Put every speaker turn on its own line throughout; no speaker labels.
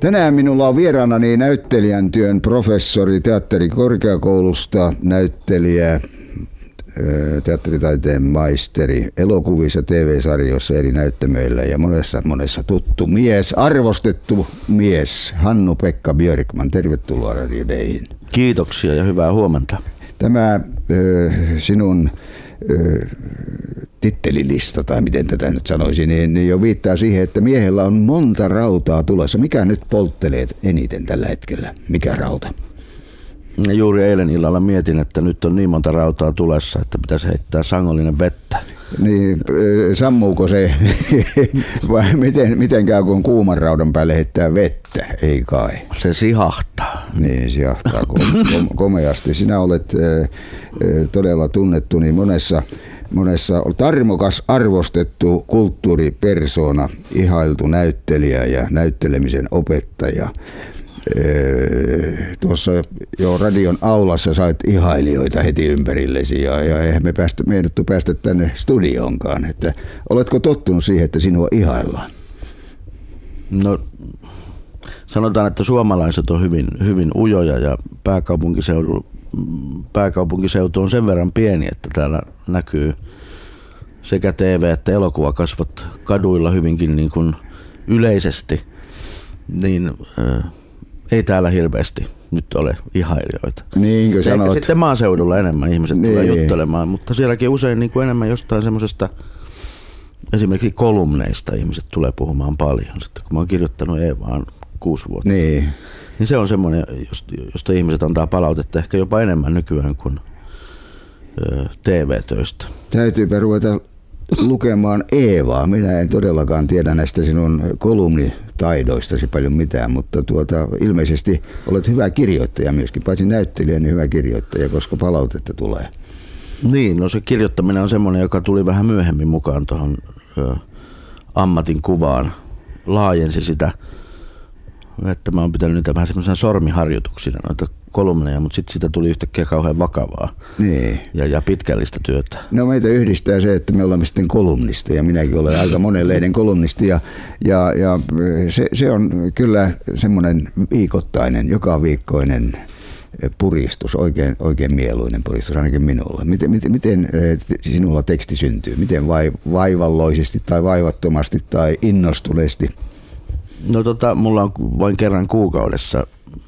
Tänään minulla on vieraanani näyttelijän työn professori teatterikorkeakoulusta, näyttelijä, teatteritaiteen maisteri, elokuvissa, TV-sarjoissa, eri näyttämöillä ja monessa tuttu mies, arvostettu mies, Hannu-Pekka Björkman. Tervetuloa Radio Dayhin.
Kiitoksia ja hyvää huomenta.
Tämä sinun tittelilista, tai miten tätä nyt sanoisin, niin jo viittaa siihen, että miehellä on monta rautaa tulossa. Mikä nyt polttelee eniten tällä hetkellä? Mikä rauta?
Juuri eilen illalla mietin, että nyt on niin monta rautaa tulessa, että pitäisi heittää sangollinen vettä.
Niin, sammuuko se vai miten käy, kun kuuman raudan päälle heittää vettä? Ei kai.
Se sihahtaa.
Niin, sihahtaa komeasti. Sinä olet todella tunnettu niin monessa tarmokas, arvostettu kulttuuripersona, ihailtu näyttelijä ja näyttelemisen opettaja. Tuossa jo radion aulassa sait ihailijoita heti ympärillesi ja eihän me meinattu päästä tänne studioonkaan. Että oletko tottunut siihen, että sinua ihaillaan?
No, sanotaan, että suomalaiset on hyvin ujoja ja pääkaupunkiseutu on sen verran pieni, että täällä näkyy sekä TV- että elokuvakasvot kaduilla hyvinkin niin kuin yleisesti, niin ei täällä hirveästi nyt ole ihailijoita.
Niinkö sanot?
Ehkä sitten maaseudulla enemmän ihmiset tulee juttelemaan, mutta sielläkin usein niin kuin enemmän jostain semmoisesta esimerkiksi kolumneista ihmiset tulee puhumaan paljon. Sitten kun mä oon kirjoittanut Eevaan 6 vuotta, niin se on semmoinen, josta ihmiset antaa palautetta ehkä jopa enemmän nykyään kuin TV-töistä.
Täytyypä ruveta lukemaan Eevaa. Minä en todellakaan tiedä näistä sinun kolumnitaidoistasi paljon mitään, mutta ilmeisesti olet hyvä kirjoittaja myöskin, paitsi näyttelijä, niin hyvä kirjoittaja, koska palautetta tulee.
Niin, no se kirjoittaminen on semmoinen, joka tuli vähän myöhemmin mukaan tuohon ammatin kuvaan. Laajensi sitä, että mä oon pitänyt niitä vähän semmoisena sormiharjoituksina noita kolumneja, mutta sitten sitä tuli yhtäkkiä kauhean vakavaa ja pitkällistä työtä.
No meitä yhdistää se, että me olemme sitten kolumnisteja ja minäkin olen aika monen lehden kolumnisti ja se on kyllä semmoinen viikoittainen, joka viikkoinen puristus, oikein mieluinen puristus ainakin minulle. Miten sinulla teksti syntyy? Miten vaivalloisesti tai vaivattomasti tai innostuneesti?
No mulla on vain kerran kuukaudessa.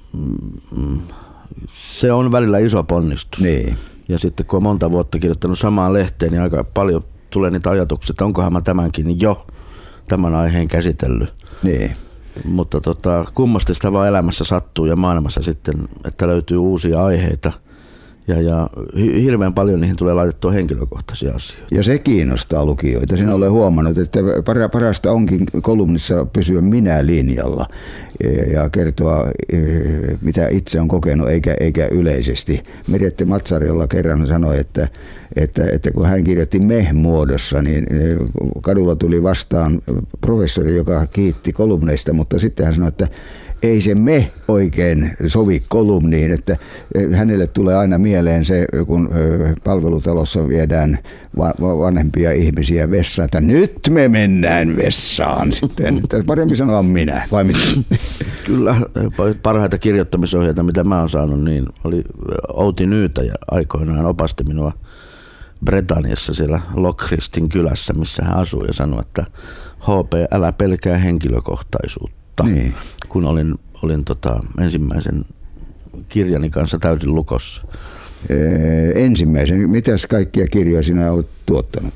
Se on välillä iso ponnistus.
Niin.
Ja sitten kun on monta vuotta kirjoittanut samaan lehteen, niin aika paljon tulee niitä ajatuksia, että onkohan mä tämänkin jo tämän aiheen käsitellyt.
Niin.
Mutta kummasti sitä vaan elämässä sattuu ja maailmassa sitten, että löytyy uusia aiheita. Ja hirveän paljon niihin tulee laitettua henkilökohtaisia asioita.
Ja se kiinnostaa lukijoita. Sinä olen huomannut, että parasta onkin kolumnissa pysyä minä-linjalla ja kertoa, mitä itse on kokenut, eikä yleisesti. Merette Matsariolla kerran sanoi, että kun hän kirjoitti me-muodossa, niin kadulla tuli vastaan professori, joka kiitti kolumneista, mutta sitten hän sanoi, että ei se me oikein sovi kolumniin, että hänelle tulee aina mieleen se, kun palvelutalossa viedään vanhempia ihmisiä vessaan, että nyt me mennään vessaan sitten. Parempi sanoa minä, vai mitä?
Kyllä, parhaita kirjoittamisohjeita, mitä mä oon saanut, niin oli Outi Nyytäjä aikoinaan opasti minua Britanniassa siellä Lockristin kylässä, missä hän asui ja sanoi, että HP, älä pelkää henkilökohtaisuutta. Niin. Kun olin ensimmäisen kirjani kanssa täysin lukossa.
Ensimmäisen. Mitäs kaikkia kirjoja sinä olet tuottanut?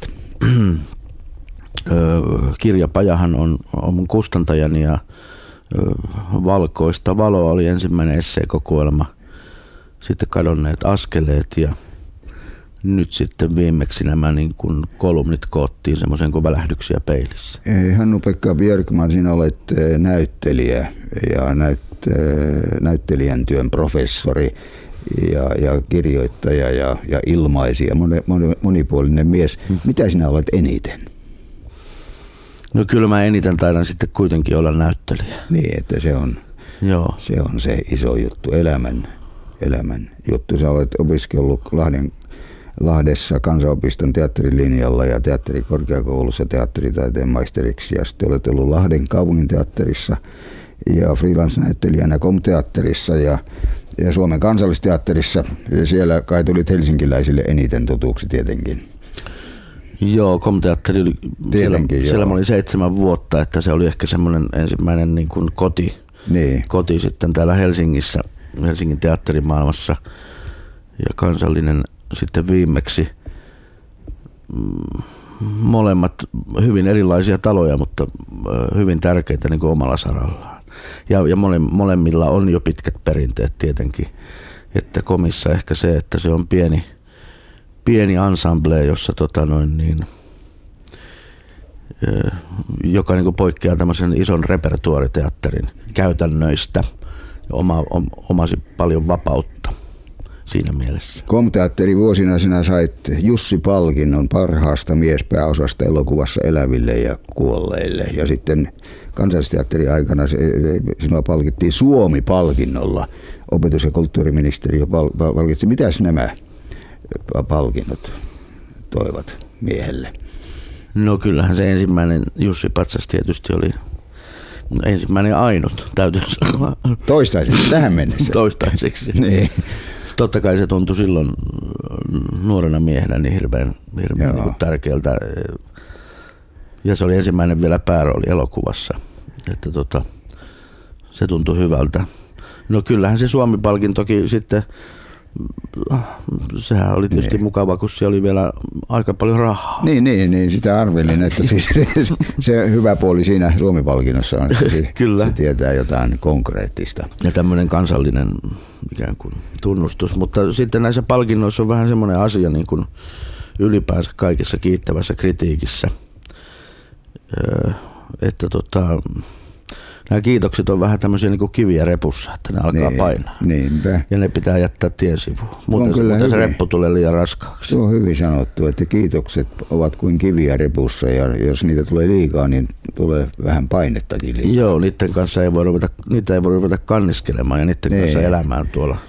Kirjapajahan on mun kustantajani ja Valkoista valoa oli ensimmäinen esseekokoelma. Sitten Kadonneet askeleet ja nyt sitten viimeksi nämä niin kuin kolumnit koottiin semmoisen kuin Välähdyksiä peilissä.
Hannu-Pekka Björkman, sinä olet näyttelijä ja näyttelijän työn professori ja kirjoittaja ja ilmaisija, monipuolinen mies. Mitä sinä olet eniten?
No kyllä mä eniten taidan sitten kuitenkin olla näyttelijä.
Niin, että se on se iso juttu, elämän juttu. Sä olet opiskellut Lahdessa Kansanopiston teatterilinjalla ja teatterikorkeakoulussa teatteritaiteen maisteriksi ja sitten olet ollut Lahden kaupunginteatterissa ja freelance-näyttelijänä Komteatterissa ja Suomen Kansallisteatterissa. Ja siellä kai tulit helsinkiläisille eniten tutuksi tietenkin.
Joo, Komteatteri oli, siellä mä olin 7 vuotta, että se oli ehkä semmoinen ensimmäinen niin kuin koti sitten täällä Helsingissä, Helsingin teatterimaailmassa ja Kansallinen sitten viimeksi. Molemmat hyvin erilaisia taloja, mutta hyvin tärkeitä niin kuin omalla sarallaan. Ja molemmilla on jo pitkät perinteet tietenkin, että Komissa ehkä se, että se on pieni ensemble, jossa joka niin kuin poikkeaa tämmöisen ison repertuaariteatterin käytännöistä ja omasi paljon vapautta siinä mielessä.
Komteatteri vuosina sinä sait Jussi-palkinnon parhaasta miespääosasta elokuvassa eläville ja kuolleille. Ja sitten Kansallisteatterin aikana sinua palkittiin Suomi-palkinnolla. Opetus- ja kulttuuriministeriö palkitsi. Mitäs nämä palkinnot toivat miehelle?
No kyllähän se ensimmäinen Jussi-patsas tietysti oli ensimmäinen ja ainut, täytyy sanoa.
Toistaiseksi, tähän mennessä.
Toistaiseksi.
Niin.
Totta kai se tuntui silloin nuorena miehenä niin hirveän niin tärkeältä. Ja se oli ensimmäinen vielä päärooli elokuvassa. Että se tuntui hyvältä. No kyllähän se Suomi-palkintokin sitten, sehän oli tietysti mukava, kun se oli vielä aika paljon rahaa.
Niin, sitä arvelin, että siis se hyvä puoli siinä Suomi-palkinnossa on, että se tietää jotain konkreettista.
Ja tämmöinen kansallinen ikään kuin tunnustus, mutta sitten näissä palkinnoissa on vähän semmoinen asia niin kuin ylipäänsä kaikessa kiittävässä kritiikissä, että nämä kiitokset on vähän tämmöisiä niin kuin kiviä repussa, että ne alkaa painaa.
Niinpä.
Ja ne pitää jättää tien sivuun. Muuten se reppu tulee liian raskaaksi.
Se on hyvin sanottu, että kiitokset ovat kuin kiviä repussa ja jos niitä tulee liikaa, niin tulee vähän painettakin liikaa.
Joo, niiden kanssa ei voi ruveta kanniskelemaan ja niiden kanssa elämään tuolla.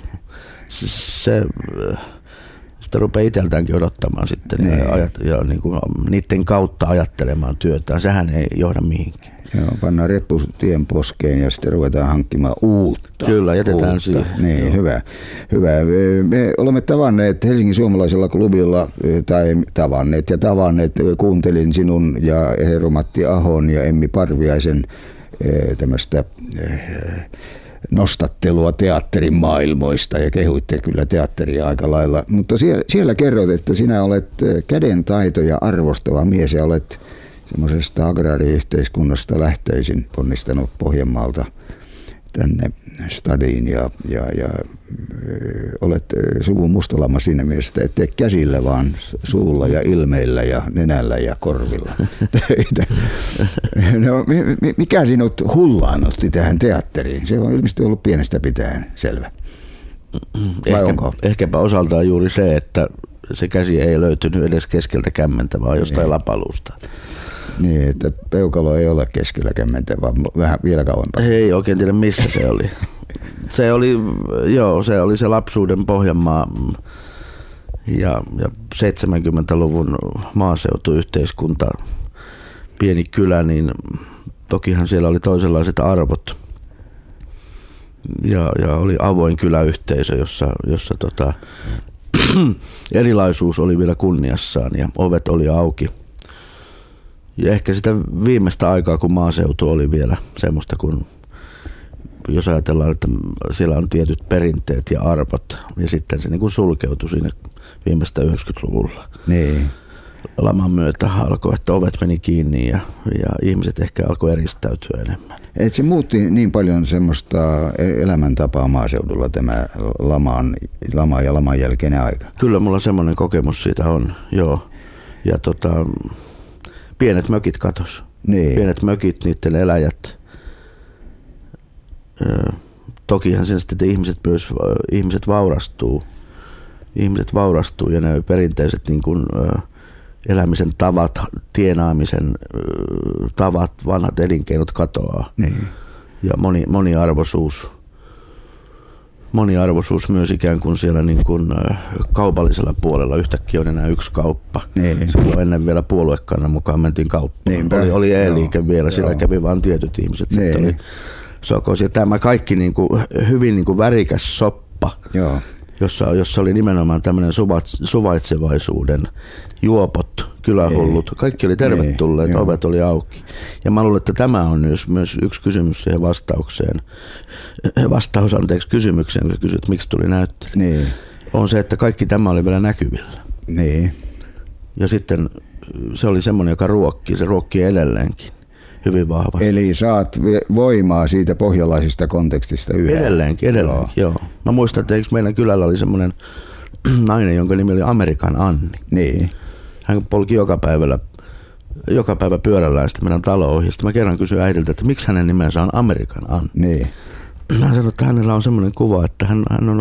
Sitä rupeaa itseltäänkin odottamaan sitten ja niin kuin niiden kautta ajattelemaan työtään. Sehän ei johda mihinkään.
Joo, pannaan reppu tien poskeen ja sitten ruvetaan hankkimaan uutta.
Kyllä, jätetään siihen.
Niin, hyvä. Me olemme tavanneet Helsingin suomalaisella klubilla, kuuntelin sinun ja Eero-Matti Ahon ja Emmi Parviaisen tämmöistä nostattelua teatterin maailmoista ja kehuitte kyllä teatteria aika lailla. Mutta siellä kerroit, että sinä olet kädentaitoja arvostava mies ja olet semmoisesta agraariyhteiskunnasta lähtöisin ponnistanut Pohjanmaalta tänne stadiin ja olet suvun mustalamma siinä mielessä, että et tee käsillä, vaan suulla ja ilmeillä ja nenällä ja korvilla töitä. No, mikä sinut hullaannutti tähän teatteriin? Se on ilmeisesti ollut pienestä pitäen selvä. Vai onko?
Ehkäpä osaltaan juuri se, että se käsi ei löytynyt edes keskeltä kämmentä, vaan jostain lapaluusta.
Niin, että peukalo ei ole keskellä kämmentä, vaan vähän vielä kauempaa.
Ei oikein tiedä, missä se oli. Se oli se lapsuuden Pohjanmaa ja 70-luvun maaseutuyhteiskunta, pieni kylä, niin tokihan siellä oli toisenlaiset arvot. Ja oli avoin kyläyhteisö, jossa erilaisuus oli vielä kunniassaan ja ovet oli auki. Ja ehkä sitä viimeistä aikaa, kun maaseutu oli vielä semmoista, kun jos ajatellaan, että siellä on tietyt perinteet ja arvot, ja sitten se niin kuin sulkeutui siinä viimeistä 90-luvulla.
Niin.
Laman myötä alkoi, että ovet meni kiinni ja ihmiset ehkä alkoi eristäytyä enemmän.
Et se muutti niin paljon semmoista elämäntapaa maaseudulla tämä lama ja laman jälkeinen aika?
Kyllä mulla semmoinen kokemus siitä on, joo. Ja pienet mökit katos.
Niin.
Pienet mökit, niiden eläjät. Tokihan sen sitten ihmiset vaurastuu. Ihmiset vaurastuu ja ne perinteiset niin kuin, elämisen tavat, tienaamisen tavat, vanhat elinkeinot katoaa.
Niin.
Ja moniarvoisuus myös ikään kuin siellä niin kuin kaupallisella puolella yhtäkkiä on enää yksi kauppa.
Niin.
Silloin ennen vielä puoluekannan mukaan mentiin kauppaan. Oli E-liike vielä, siellä kävi vain tietyt ihmiset. Niin. Sitten oli sokos. Ja tämä kaikki niin kuin, hyvin niin kuin värikäs soppa,
Joo.
Jossa oli nimenomaan tämmöinen suvaitsevaisuuden juopot, kylähullut. Kaikki oli tervetulleet, ovet oli auki. Ja mä luulen, että tämä on myös yksi kysymys siihen kysymykseen, kun kysyt, miksi tuli näyttely.
Niin.
On se, että kaikki tämä oli vielä näkyvillä.
Niin.
Ja sitten se oli semmoinen, joka ruokkii edelleenkin hyvin vahvasti.
Eli saat voimaa siitä pohjalaisesta kontekstista yhä.
Edelleenkin, joo. Mä muistan, että meidän kylällä oli semmoinen nainen, jonka nimi oli Amerikan Anni.
Niin.
Hän polki joka päivä pyörällään sitten meidän talo ohi. Sitten mä kerran kysyin äidiltä, että miksi hänen nimensä on Amerikan Anni.
Niin.
Hän sanoi, että hänellä on semmoinen kuva, että hän on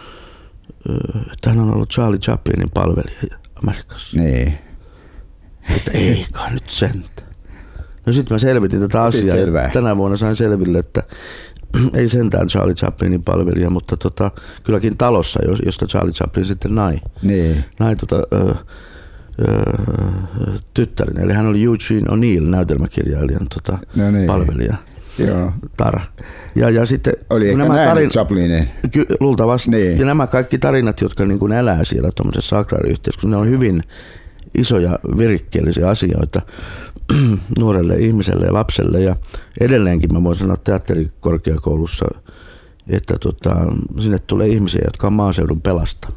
ollut Charlie Chaplinin palvelija Amerikassa.
Niin.
Että eikä nyt sentä. No sitten mä selvitin tätä asiaa ja tänä vuonna sain selville, että ei sentään Charlie Chaplinin palvelija, mutta kylläkin talossa, josta Charlie Chaplin sitten nai tyttärin. Eli hän oli Eugene O'Neill, näytelmäkirjailijan palvelija.
Joo.
Tar. Ja sitten
oli ehkä näin Chaplinin.
Luultavasti.
Niin.
Ja nämä kaikki tarinat, jotka niin kuin elää siellä tuollaisessa agraariyhteiskunnassa, ne on hyvin isoja virikkeellisiä asioita nuorelle ihmiselle ja lapselle. Ja edelleenkin mä voin sanoa teatterikorkeakoulussa, että sinne tulee ihmisiä, jotka on maaseudun pelastamia.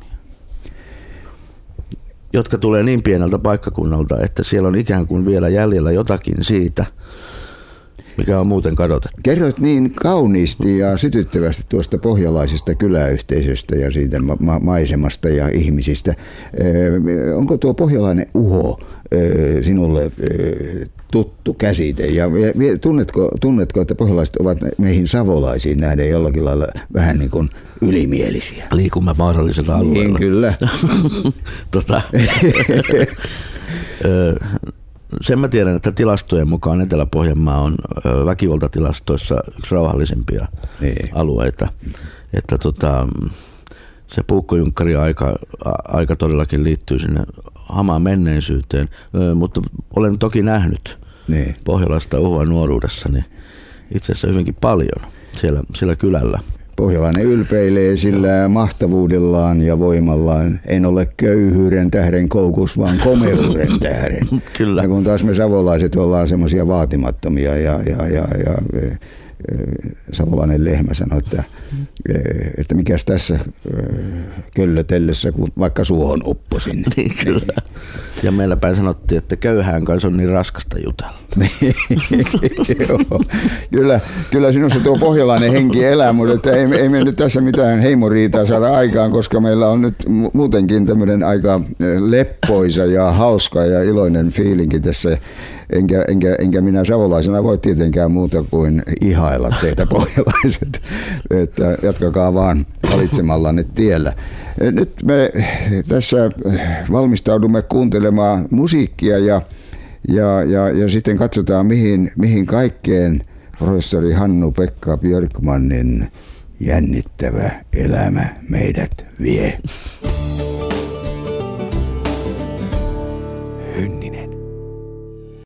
Jotka tulee niin pieneltä paikkakunnalta, että siellä on ikään kuin vielä jäljellä jotakin siitä, mikä on muuten kadotettu.
Kerroit niin kauniisti ja sytyttävästi tuosta pohjalaisesta kyläyhteisöstä ja siitä maisemasta ja ihmisistä. Onko tuo pohjalainen uho sinulle tuttu käsite? Ja tunnetko, että pohjalaiset ovat meihin savolaisiin nähden jollakin lailla vähän niin kuin ylimielisiä?
Liikumme vaarallisella alueella.
Niin, kyllä.
Sen mä tiedän, että tilastojen mukaan Etelä-Pohjanmaa on väkivaltatilastoissa yksi rauhallisimpia alueita. Että se puukkojunkkari aika todellakin liittyy sinne hamaan menneisyyteen, mutta olen toki nähnyt pohjalaista uhua nuoruudessani itse asiassa hyvinkin paljon siellä kylällä.
Pohjalainen ylpeilee sillä mahtavuudellaan ja voimallaan. En ole köyhyyden tähden koukus, vaan komeuden tähden.
Kyllä.
Ja kun taas me savolaiset ollaan semmoisia vaatimattomia ja savolainen lehmä sanoi, että mikäs tässä köllötellessä, kun vaikka suohon upposin.
Niin, kyllä. Ja meillä päin sanottiin, että köyhään kanssa on niin raskasta jutella. Kyllä sinussa tuo pohjalainen henki elää, mutta ei me nyt tässä mitään heimoriitaa saada aikaan, koska meillä on nyt muutenkin tämmöinen aika leppoisa ja hauska ja iloinen fiilinki tässä. Enkä minä savolaisena voi tietenkään muuta kuin ihailla teitä pohjalaiset, että jatkakaa vaan valitsemallanne tiellä. Nyt me tässä valmistaudumme kuuntelemaan musiikkia ja sitten katsotaan mihin kaikkeen professori Hannu-Pekka Björkmanin jännittävä elämä meidät vie.